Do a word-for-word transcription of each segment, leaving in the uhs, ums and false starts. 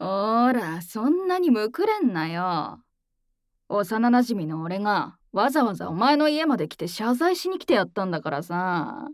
おーら、そんなにむくれんなよ。幼馴染の俺がわざわざお前の家まで来て謝罪しに来てやったんだからさ。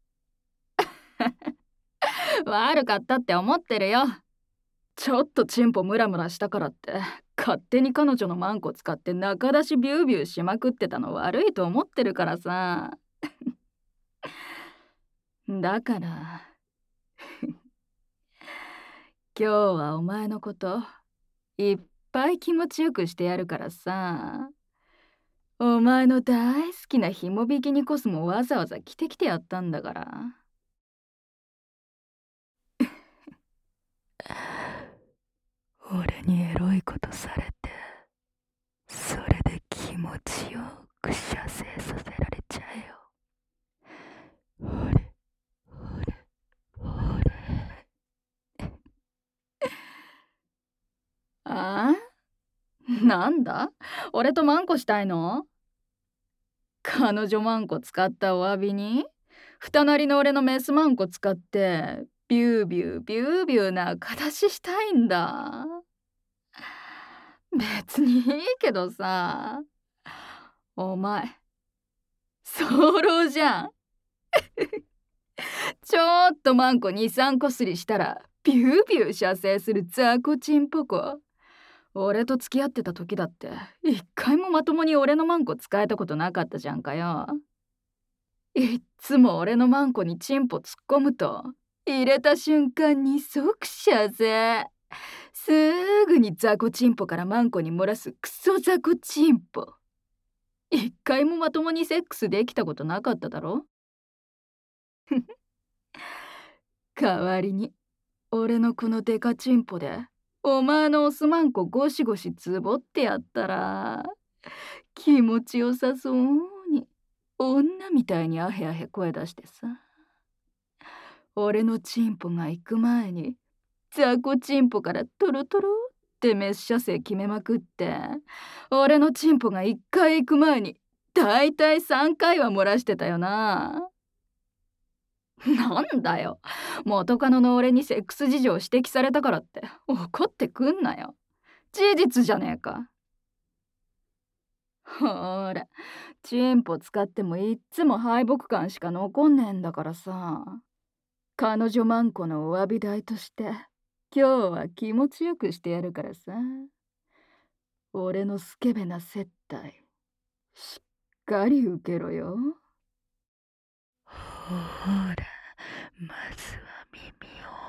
悪かったって思ってるよ。ちょっとチンポムラムラしたからって勝手に彼女のマンコ使って中出しビュービューしまくってたの悪いと思ってるからさ。だから今日はお前のこといっぱい気持ちよくしてやるからさ。お前の大好きな紐ビキニコスもわざわざ着てきてやったんだから。 俺にエロいことされて、それで気持ちよく射精させられちゃえよ。ほれほれほれ。 ああ、なんだ、俺とマンコしたいの？彼女マンコ使ったお詫びに二なりの俺のメスマンコ使ってビュービュービュービューな形したいんだ。別にいいけどさ。お前早漏じゃん。ちょっとマンコにさんこすりしたらビュービュー射精するザコチンポコ。俺と付き合ってた時だって一回もまともに俺のマンコ使えたことなかったじゃんかよ。いっつも俺のマンコにチンポ突っ込むと入れた瞬間に即射精。すぐにザコチンポからマンコに漏らすクソザコチンポ。一回もまともにセックスできたことなかっただろ。代わりに俺のこのデカチンポでお前のオスマンコゴシゴシつぼってやったら気持ちよさそうに女みたいにアヘアヘ声出してさ、俺のチンポが行く前にザコチンポからトロトロってメス射精決めまくって、俺のチンポがいっかい行く前にだいたいさんかいは漏らしてたよな。なんだよ、元カノの俺にセックス事情を指摘されたからって怒ってくんなよ。事実じゃねえか。ほーら、チンポ使ってもいっつも敗北感しか残んねえんだからさ。彼女マンコのお詫び代として今日は気持ちよくしてやるからさ。俺のスケベな接待しっかり受けろよ。 ほら、まずは耳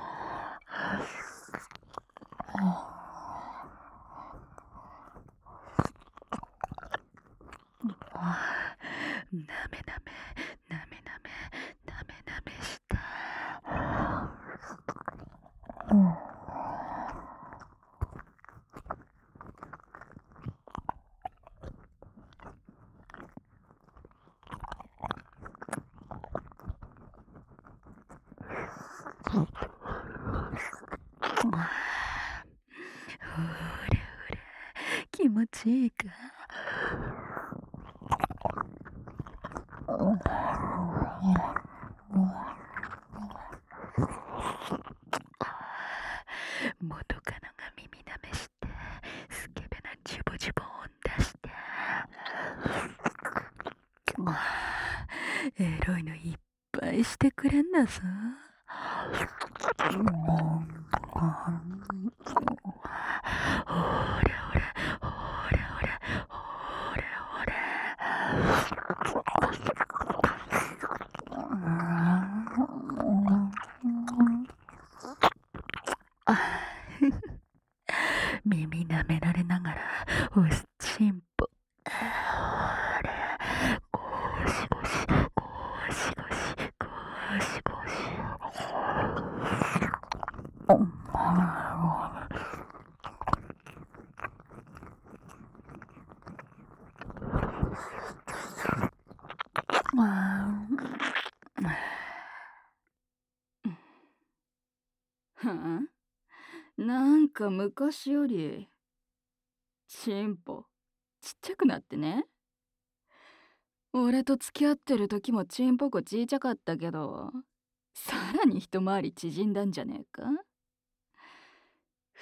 を。なめなめなめなめなめなめした。ほらほら、気持ちいいか。元カノが耳なめしてスケベなジュボジュボ音出して、エロいのいっぱいしてくれんだぞ。ほれほれほれほれほれほれ。耳舐められながら押すチンポ。ゴシゴシゴシゴシゴシゴシ。 はあ、なんか昔よりチンポちっちゃくなってね。俺と付き合ってる時もチンポコちいちゃかったけど、さらに一回り縮んだんじゃねえか。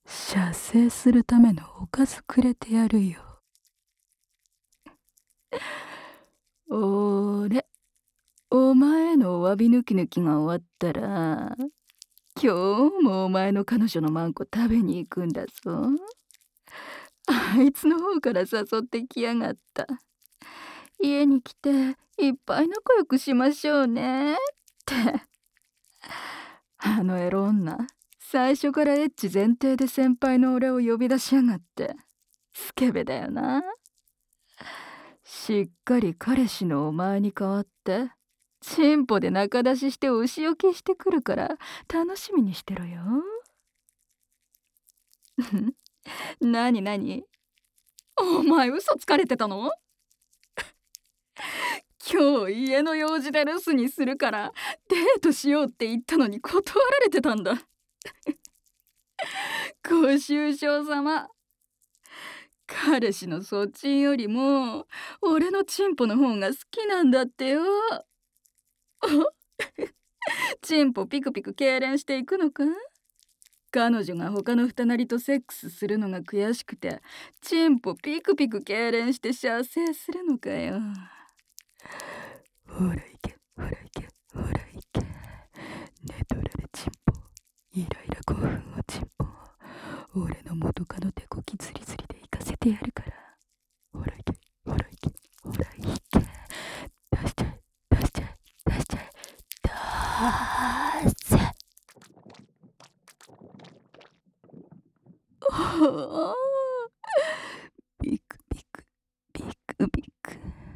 射精するためのおかずくれてやるよ。 おれ、お前のお詫び抜き抜きが終わったら、今日もお前の彼女のマンコ食べに行くんだぞ。あいつの方から誘ってきやがった。家に来ていっぱい仲良くしましょうねって。あのエロ女、最初からエッチ前提で先輩の俺を呼び出しやがって。スケベだよな。しっかり彼氏のお前に代わってチンポで仲出ししてお仕置きしてくるから楽しみにしてろよ。なになに、お前嘘つかれてたの？今日家の用事で留守にするからデートしようって言ったのに断られてたんだ。ご愁傷様。彼氏のそっちよりも俺のチンポの方が好きなんだってよ。チンポピクピク痙攣していくのか？彼女が他の二人とセックスするのが悔しくてチンポピクピク痙攣して射精するのかよ。 ほらいけ、ほらいけ、ほらいけ。寝取られチンポ、イライラ興奮をチンポ、俺の元カノ手こきズリズリで行かせてやるから。ほらいけ、ほらいけ、ほらいけ。出しちゃえ、出しちゃえ、出しちゃえ、出せ。 はあ、 ビクビク、ビクビク。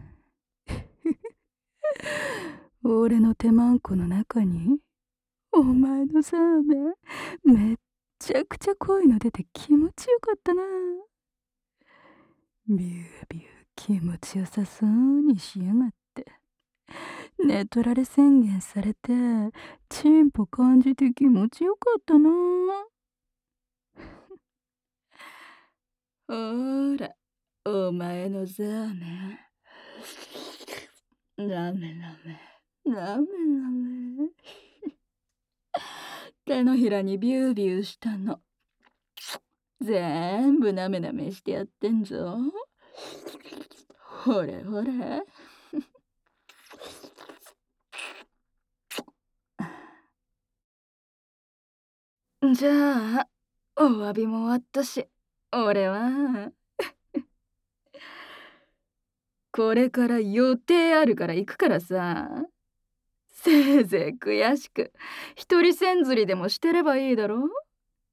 俺の手マンコの中にお前のサーメンめっちゃくちゃ濃いの出て気持ちよかったな。ビュービュー気持ちよさそうにしやがって。寝取られ宣言されてチンポ感じて気持ちよかったな。 ほら、お前のザーメン。ラメラメ、ラメラメ。手のひらにビュービューしたの。全部なめなめしてやってんぞ。ほれほれ。じゃあ、お詫びも終わったし、俺はこれから予定あるから行くからさ。せいぜい悔しく一人せんずりでもしてればいいだろ。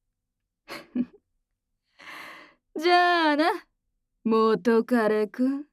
じゃあな、元彼くん。